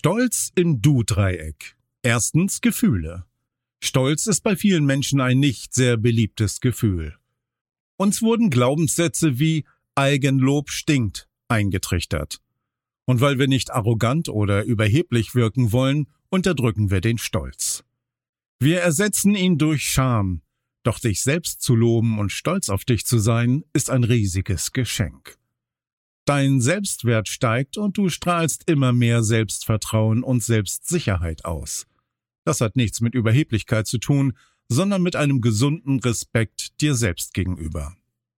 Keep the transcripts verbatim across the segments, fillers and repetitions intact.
Stolz im Du-Dreieck. Erstens Gefühle. Stolz ist bei vielen Menschen ein nicht sehr beliebtes Gefühl. Uns wurden Glaubenssätze wie Eigenlob stinkt eingetrichtert. Und weil wir nicht arrogant oder überheblich wirken wollen, unterdrücken wir den Stolz. Wir ersetzen ihn durch Scham. Doch dich selbst zu loben und stolz auf dich zu sein, ist ein riesiges Geschenk. Dein Selbstwert steigt und du strahlst immer mehr Selbstvertrauen und Selbstsicherheit aus. Das hat nichts mit Überheblichkeit zu tun, sondern mit einem gesunden Respekt dir selbst gegenüber.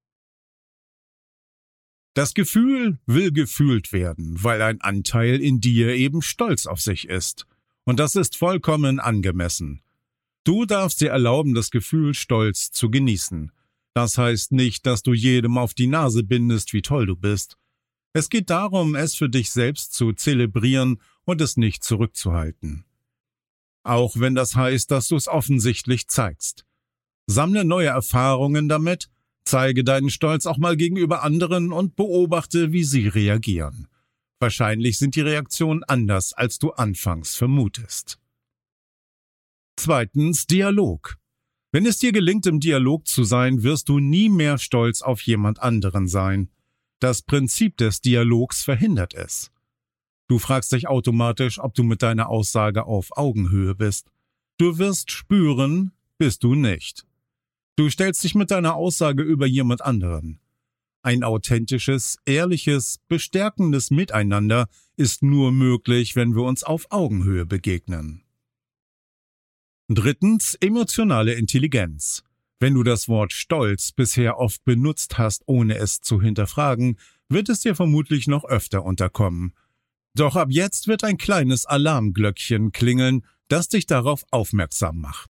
Das Gefühl will gefühlt werden, weil ein Anteil in dir eben stolz auf sich ist. Und das ist vollkommen angemessen. Du darfst dir erlauben, das Gefühl Stolz zu genießen. Das heißt nicht, dass du jedem auf die Nase bindest, wie toll du bist. Es geht darum, es für dich selbst zu zelebrieren und es nicht zurückzuhalten. Auch wenn das heißt, dass du es offensichtlich zeigst. Sammle neue Erfahrungen damit, zeige deinen Stolz auch mal gegenüber anderen und beobachte, wie sie reagieren. Wahrscheinlich sind die Reaktionen anders, als du anfangs vermutest. Zweitens Dialog. Wenn es dir gelingt, im Dialog zu sein, wirst du nie mehr stolz auf jemand anderen sein. Das Prinzip des Dialogs verhindert es. Du fragst dich automatisch, ob du mit deiner Aussage auf Augenhöhe bist. Du wirst spüren, bist du nicht. Du stellst dich mit deiner Aussage über jemand anderen. Ein authentisches, ehrliches, bestärkendes Miteinander ist nur möglich, wenn wir uns auf Augenhöhe begegnen. Drittens, emotionale Intelligenz. Wenn du das Wort Stolz bisher oft benutzt hast, ohne es zu hinterfragen, wird es dir vermutlich noch öfter unterkommen. Doch ab jetzt wird ein kleines Alarmglöckchen klingeln, das dich darauf aufmerksam macht.